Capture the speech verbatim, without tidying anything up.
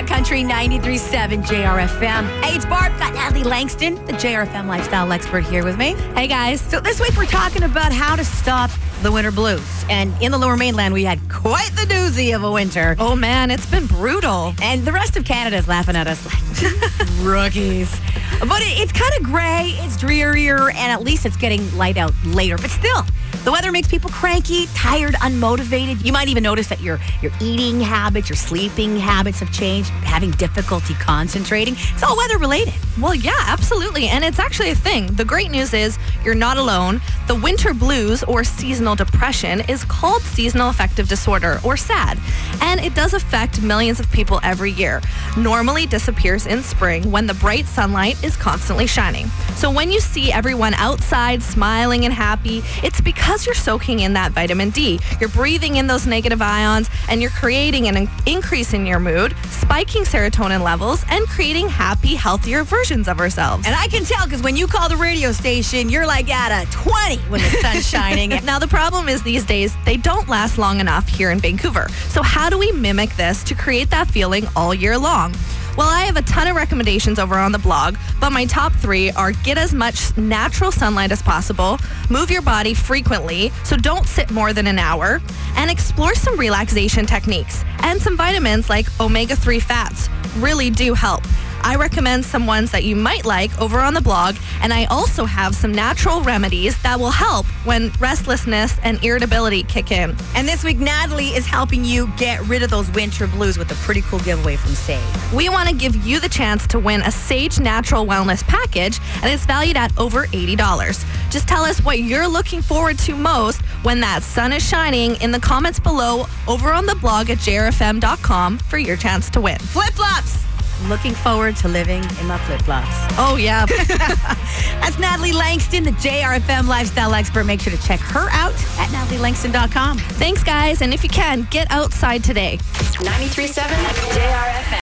Hot Country ninety-three point seven J R F M. Hey, it's Barb. Got Natalie Langston, the J R F M lifestyle expert, here with me. Hey, guys. So this week we're talking about how to stop the winter blues. And in the Lower Mainland, we had quite the doozy of a winter. Oh, man, it's been brutal. And the rest of Canada is laughing at us like rookies. But it, it's kind of gray, it's drearier, and at least it's getting light out later. But still, the weather makes people cranky, tired, unmotivated. You might even notice that your, your eating habits, your sleeping habits have changed, having difficulty concentrating. It's all weather related. Well, yeah, absolutely. And it's actually a thing. The great news is you're not alone. The winter blues, or seasonal depression, is called seasonal affective disorder, or SAD. And it does affect millions of people every year. Normally disappears in spring when the bright sunlight is constantly shining. So when you see everyone outside smiling and happy, it's because you're soaking in that vitamin D. You're breathing in those negative ions, and you're creating an increase in your mood, spiking serotonin levels, and creating happy, healthier versions of ourselves. And I can tell because when you call the radio station, you're like at a twenty when the sun's shining. Now, the problem is these days, they don't last long enough here in Vancouver. So how do we mimic this to create that feeling all year long? Well, I have a ton of recommendations over on the blog, but my top three are: get as much natural sunlight as possible, move your body frequently, so don't sit more than an hour, and explore some relaxation techniques. And some vitamins like omega three fats really do help. I recommend some ones that you might like over on the blog, and I also have some natural remedies that will help when restlessness and irritability kick in. And this week, Natalie is helping you get rid of those winter blues with a pretty cool giveaway from Sage. We want to give you the chance to win a Sage Natural Wellness Package, and it's valued at over eighty dollars. Just tell us what you're looking forward to most when that sun is shining in the comments below over on the blog at j r f m dot com for your chance to win. Flip-flops! Looking forward to living in my flip-flops. Oh, yeah. That's Natalie Langston, the J R F M lifestyle expert. Make sure to check her out at natalie langston dot com. Thanks, guys. And if you can, get outside today. ninety-three point seven J R F M.